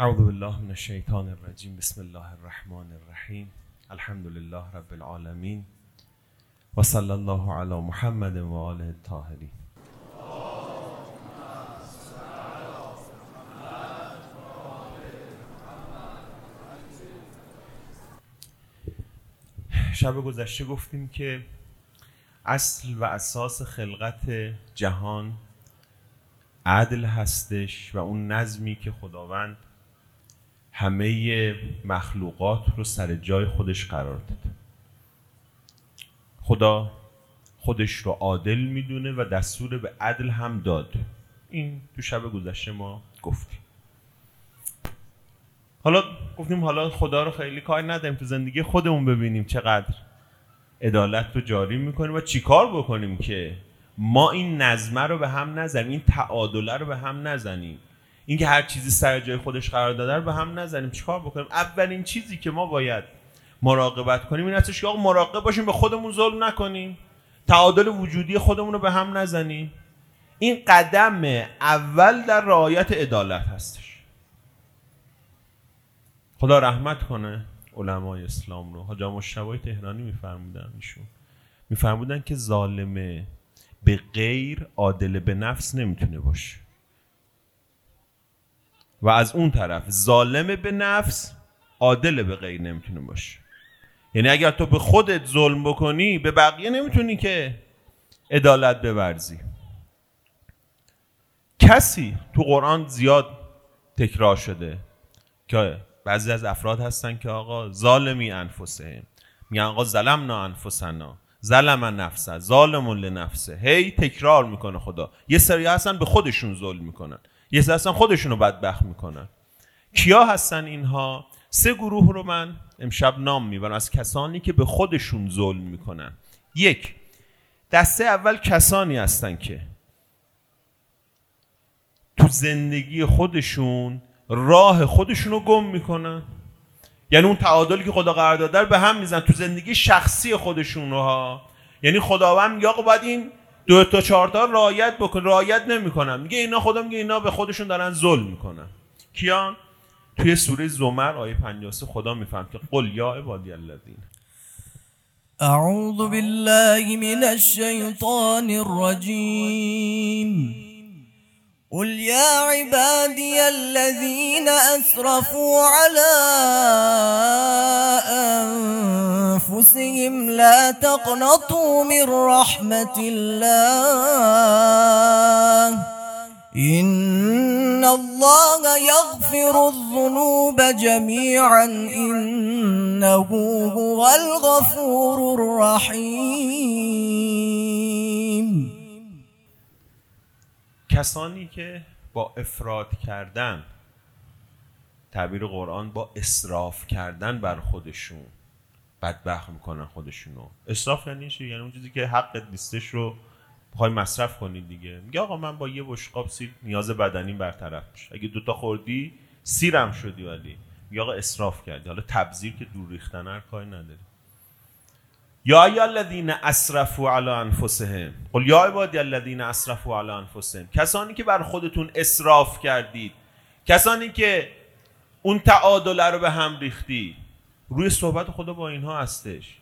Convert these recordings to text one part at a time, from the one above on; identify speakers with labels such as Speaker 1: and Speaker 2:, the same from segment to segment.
Speaker 1: اعوذ بالله من الشیطان الرجیم. بسم الله الرحمن الرحیم. الحمد لله رب العالمین و صلی الله علی محمد و آله الطاهرین. شب گذشته گفتیم که اصل و اساس خلقت جهان عدل هستش و اون نظمی که خداوند همه مخلوقات رو سر جای خودش قرار داده. خدا خودش رو عادل میدونه و دستور به عدل هم داد. این تو شب گذشته ما گفتیم. حالا گفتیم حالا خدا رو خیلی کار نداریم، تو زندگی خودمون ببینیم چقدر عدالت رو جاری میکنیم و چی کار بکنیم که ما این نظمه رو به هم نزنیم، این تعادله رو به هم نزنیم، این که هر چیزی سر جای خودش قرار داده رو به هم نزنیم. چی کار بکنیم؟ اولین چیزی که ما باید مراقبت کنیم این هستش که آقا مراقب باشیم به خودمون ظلم نکنیم، تعادل وجودی خودمون رو به هم نزنیم. این قدم اول در رعایت عدالت هستش. خدا رحمت کنه علمای اسلام رو. حاجی مجتبی تهرانی میفرمودن که ظالم به غیر عادل به نفس نمیتونه باشه و از اون طرف ظالم به نفس عادل به غیر نمیتونه باشه. یعنی اگر تو به خودت ظلم بکنی به بقیه نمیتونی که عدالت بورزی. کسی تو قرآن زیاد تکرار شده که بعضی از افراد هستن که آقا ظالمی انفسهم، میگن آقا ظلمنا انفسنا، ظلم نفسه، ظالم لنفسه. هی تکرار میکنه خدا. یه سری هستن به خودشون ظلم میکنن، یه سری هستن خودشونو بدبخت میکنن. کیا هستن اینها؟ سه گروه رو من امشب نام میبرم از کسانی که به خودشون ظلم میکنن. یک، دسته اول کسانی هستن که تو زندگی خودشون راه خودشونو گم میکنن، یعنی اون تعادلی که خدا قرار داده به هم میزنن تو زندگی شخصی خودشون رو ها. یعنی خداوند میگه آقا باید این 2 تا 4 تا رعایت بکن، رعایت نمیکنن. میگه اینا، خدا میگه اینا به خودشون دارن ظلم میکنن. کیان؟ توی سوره زمر آیه 53 خدا میفهمه که قل یا عبادی الذین
Speaker 2: اعوذ بالله من الشیطان الرجیم قل يا عبادي الذين أسرفوا على أنفسهم لا تقنطوا من رحمة الله إن الله يغفر الذنوب جميعا إنه هو الغفور الرحيم.
Speaker 1: کسانی که با افراط کردن، تعبیر قرآن با اسراف کردن بر خودشون بدبخت میکنن خودشونو. اسراف یعنی چی؟ یعنی اون چیزی که حقت نیستش رو بخوای مصرف کنی دیگه. میگه آقا من با یه بشقاب سیر نیاز بدنی برطرف میشه، اگه 2 تا خوردی سیرم شدی، ولی میگه آقا اسراف کردی. حالا تبذیر که دور ریختن هر کاری نداری. یا ای الذین اسرفوا علی انفسهم قل یا عبادی الذین اسرفوا علی انفسهم. کسانی که بر خودتون اسراف کردید، کسانی که اون تعادل رو به هم ریختی. روی صحبت خدا با اینها هستش.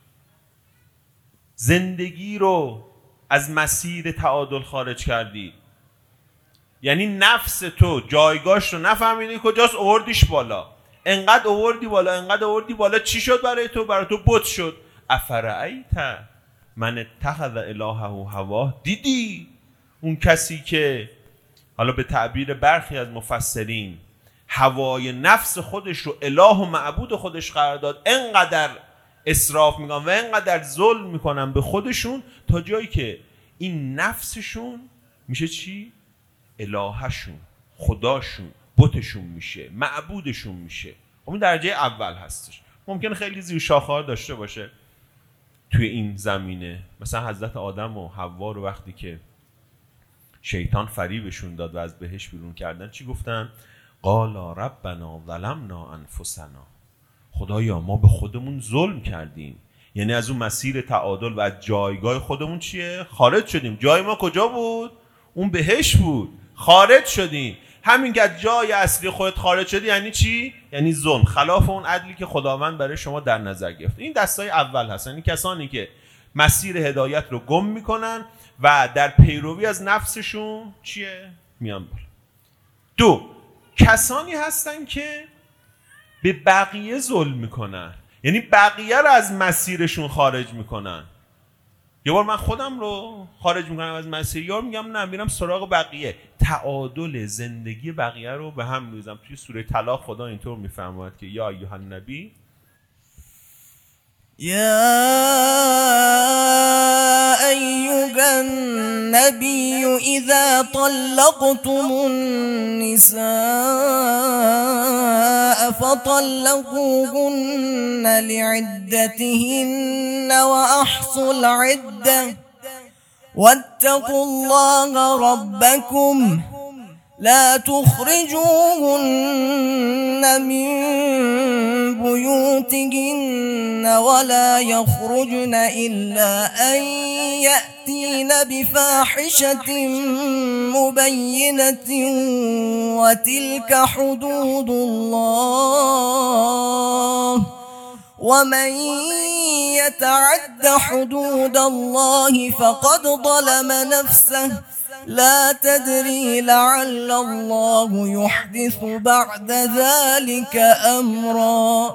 Speaker 1: زندگی رو از مسیر تعادل خارج کردی، یعنی نفس تو جایگاهش رو نفهمیدی کجاست، آوردیش بالا. انقدر آوردی بالا، انقدر آوردی بالا، چی شد برای تو؟ برای تو بت شد. افرأیت من اتخذ الهه هواه. دیدی اون کسی که حالا به تعبیر برخی از مفسرین هوای نفس خودش رو اله و معبود خودش قرار داد، انقدر اسراف میکنن و انقدر ظلم میکنن به خودشون تا جایی که این نفسشون میشه چی؟ الهشون، خداشون، بتشون میشه، معبودشون میشه. اون درجه اول هستش. ممکنه خیلی زیر شاخه‌ها داشته باشه توی این زمینه. مثلا حضرت آدم و حوا رو وقتی که شیطان فریبشون داد و از بهشت بیرون کردن چی گفتن؟ قال ربنا ظلمنا انفسنا. خدایا ما به خودمون ظلم کردیم. یعنی از اون مسیر تعادل و از جایگاه خودمون چیه؟ خارج شدیم. جای ما کجا بود؟ اون بهشت بود. خارج شدیم. همین که از جای اصلی خودت خارج شدی یعنی چی؟ یعنی ظلم، خلاف اون عدلی که خداوند برای شما در نظر گرفته. این دستای اول هستن، یعنی کسانی که مسیر هدایت رو گم میکنن و در پیروی از نفسشون چیه؟ میان بالا. دو، کسانی هستن که به بقیه ظلم میکنن، یعنی بقیه رو از مسیرشون خارج میکنن. یه بار من خودم رو خارج میکنم از مسیر، یا میگم نه میرم سراغ بقیه، تعادل زندگی بقیه رو به هم میریزم. توی سوره طلاق خدا اینطور میفرماید که یا ایها النبی
Speaker 2: يا أيها النبي إذا طلقتم النساء فطلقوهن لعدتهن وأحصوا العدة واتقوا الله ربكم لا تخرجوهن من بيوتهن ولا يخرجن إلا أن يأتين بفاحشة مبينة وتلك حدود الله ومن يتعد حدود الله فقد ظلم نفسه لا تدري لعل الله يحدث بعد ذلك امرا.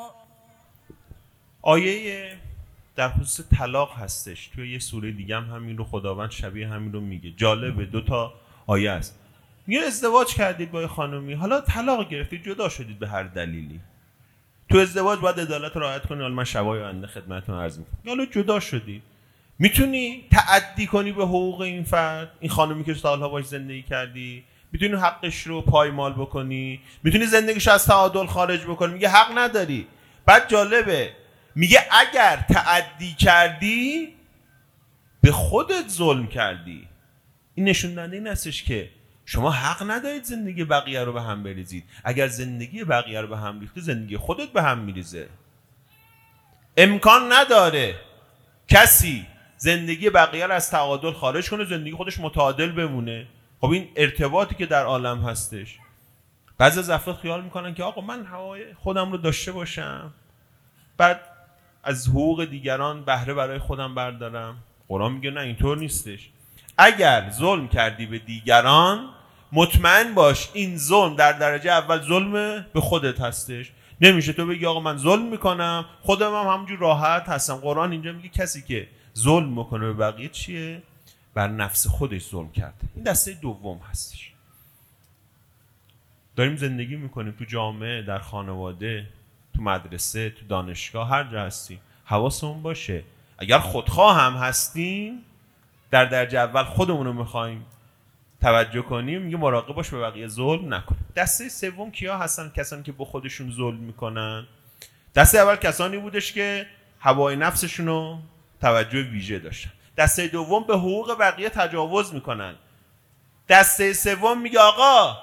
Speaker 1: آیه در خصوص طلاق هستش، توی یه سوره دیگه هم همین رو خداوند شبیه همین رو میگه. جالبه، 2 آیه است. میگه ازدواج کردید با یه خانومی، حالا طلاق گرفتید، جدا شدید به هر دلیلی. تو ازدواج باید عدالت رو رعایت کنی. حالا من شبای آینده خدمتتون عرض میکنم. حالا جدا شدی، میتونی تعدی کنی به حقوق این فرد، این خانومی که سالها باش زندگی کردی، میتونی حقش رو پایمال بکنی، میتونی زندگیش از تعادل خارج بکنی. میگه حق نداری. بعد جالبه میگه اگر تعدی کردی به خودت ظلم کردی. این نشون دهنده این هستش که شما حق ندارید زندگی بقیه رو به هم بریزید. اگر زندگی بقیه رو به هم ریختی، زندگی خودت به هم میریزه. امکان نداره کسی زندگی بقیه رو از تعادل خارج کنه، زندگی خودش متعادل بمونه. خب این ارتباطی که در عالم هستش. بعضی از افراد خیال میکنن که آقا من هوای خودم رو داشته باشم، بعد از حقوق دیگران بهره برای خودم بردارم. قرآن میگه نه، اینطور نیستش. اگر ظلم کردی به دیگران، مطمئن باش این ظلم در درجه اول ظلم به خودت هستش. نمیشه تو بگی آقا من ظلم میکنم، خودم هم همونجور راحت هستم. قرآن اینجا میگه کسی که ظلم میکنه به بقیه چیه؟ بر نفس خودش ظلم کرده. این دسته دوم هستش. داریم زندگی میکنیم تو جامعه، در خانواده، تو مدرسه، تو دانشگاه، هر جا هستیم. حواسمون باشه اگر خودخواه هم هستیم، در درجه اول خودمون رو میخوایم توجه کنیم، میگه مراقب باش به بقیه ظلم نکنیم. دسته سوم کیا هستن؟ کسانی که به خودشون ظلم میکنن. دسته اول کسانی بودش که هوای نفسشون رو توجه ویژه داشتن. دسته دوم به حقوق بقیه تجاوز میکنن. دسته سوم میگه آقا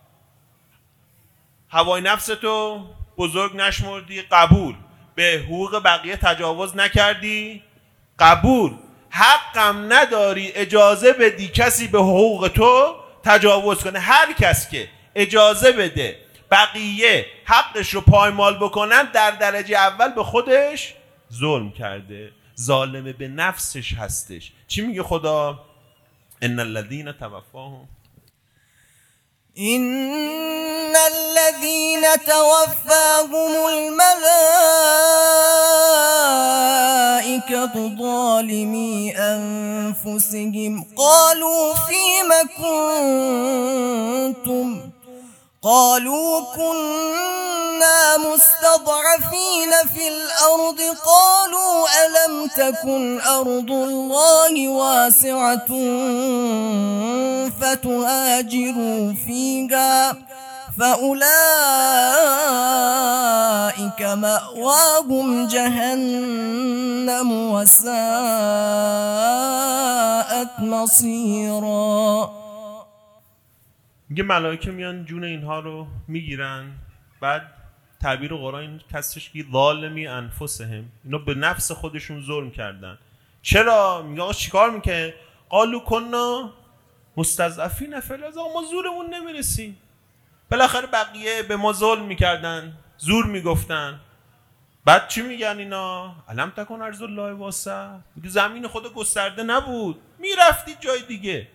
Speaker 1: هوای نفستو بزرگ نشمردی، قبول. به حقوق بقیه تجاوز نکردی، قبول. حقم نداری اجازه بدی کسی به حقوق تو تجاوز کنه. هر کس که اجازه بده بقیه حقش رو پایمال بکنن، در درجه اول به خودش ظلم کرده، ظالم به نفسش هستش. چی میگه خدا؟ ان الذين توفاهم
Speaker 2: إن الذين توفاهم الملائكة ظالمي أنفسهم قالوا فيم كنتم قالوا كنا مستضعفين في الأرض قالوا ألم تكن أرض الله واسعة فتهاجروا فيها فأولئك مأواهم جهنم وساءت مصيرا.
Speaker 1: میگه ملائکه میان جون اینها رو میگیرن. بعد تعبیر قرآن این کسش که ظالمی انفسهم، اینا به نفس خودشون ظلم کردن. چرا؟ میگه آقا چیکار میکنه؟ قالو کنا مستضعفین فی الارض. ما زورمون نمیرسیم. بالاخره بقیه به ما ظلم میکردن، زور میگفتن. بعد چی میگن اینا؟ الم تکن ارض الله واسع. زمین خود گسترده نبود، میرفتی جای دیگه.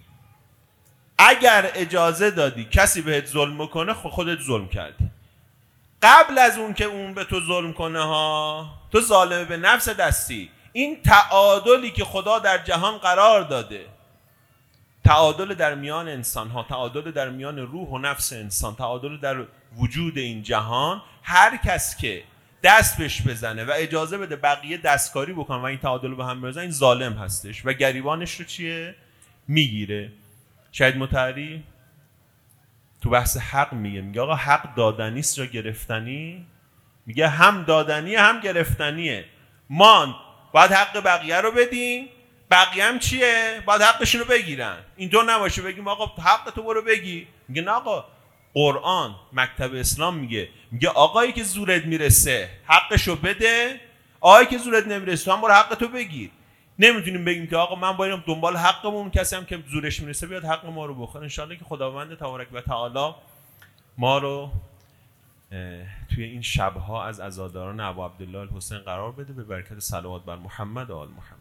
Speaker 1: اگر اجازه دادی کسی بهت ظلم کنه، خودت ظلم کردی. قبل از اون که اون به تو ظلم کنه ها، تو ظالم به نفس دستی. این تعادلی که خدا در جهان قرار داده، تعادل در میان انسان ها، تعادل در میان روح و نفس انسان، تعادل در وجود این جهان، هر کس که دست بهش بزنه و اجازه بده بقیه دستکاری بکنن و این تعادل رو به هم بزنن، این ظالم هستش و گریبانش رو چیه؟ میگیره. شهید مطهری تو بحث حق میگه آقا حق دادنیست یا گرفتنی؟ میگه هم دادنیه هم گرفتنیه. ما باید حق بقیه رو بدیم، بقیه هم چیه؟ باید حقشون رو بگیرن. اینطور نباشه بگیم آقا حق تو برو بگی. میگه نه آقا، قرآن مکتب اسلام میگه آقایی که زورت میرسه حقشو بده، آقایی که زورت نمیرسه تو هم برو حق تو بگیر. نمیتونیم بگیم که آقا من باید دنبال حقمون، کسی هم که زورش میرسه بیاد حق ما رو بخوره. انشالله که خداوند تبارک و تعالی ما رو توی این شبها از عزاداران ابو عبدالله الحسین قرار بده، به برکت صلوات بر محمد و آل محمد.